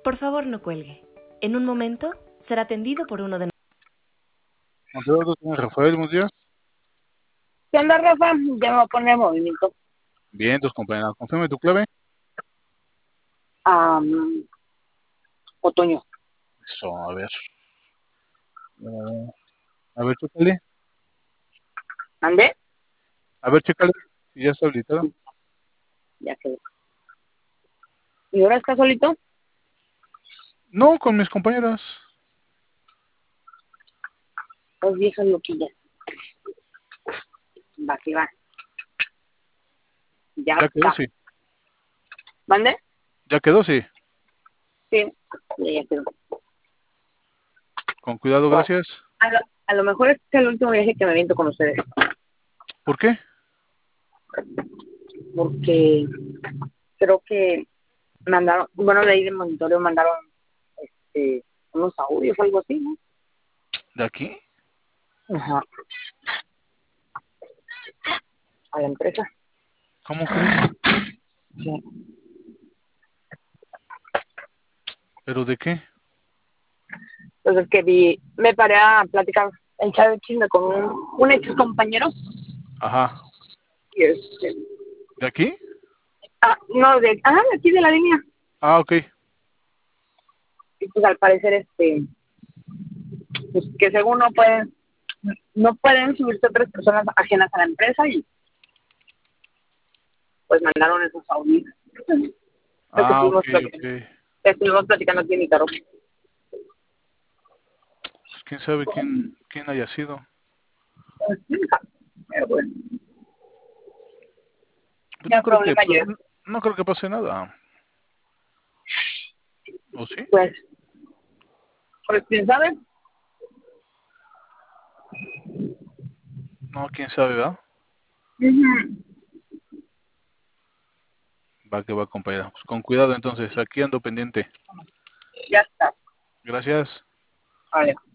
Por favor, no cuelgue. En un momento será atendido por uno de Montero, ¿tú Rafael, buenos días? ¿Qué onda, Rafa? Ya me voy a poner en movimiento. Bien, tus compañeros. Confirme tu clave. Otoño. Eso, a ver. A ver, chécale. ¿Andé? A ver, chécale. Si ya está habilitado. Ya quedó. ¿Y ahora estás solito? No, con mis compañeras. Dos viejas loquillas. Va, que va. Ya Ya quedó, está. sí. ¿Mande? Ya quedó, sí. Sí. Ya quedó. Con cuidado, Bueno, gracias. a lo mejor este es el último viaje que me viento con ustedes. ¿Por qué? Porque creo que mandaron, bueno, de ahí de monitoreo mandaron unos audios o algo así, ¿no? ¿De aquí? Ajá. A la empresa. ¿Cómo crees? Sí. ¿Pero de qué? Entonces me paré a platicar, a echar el chisme con un ex compañero. Ajá. Y ¿De aquí? no, de aquí de la línea. Ah, ok. Y pues al parecer, pues que según no pueden subirse tres personas ajenas a la empresa y pues mandaron esos audios. Lo que Ah, ok, ok. estuvimos platicando aquí en mi carro. Pues quién sabe quién haya sido. Pero bueno, Pues ya problema ayer. no creo que pase nada. ¿O sí? Pues quién sabe. No, quién sabe, ¿verdad? Va que va, compañera. Pues con cuidado entonces. Aquí ando pendiente. Ya está. Gracias. Vale.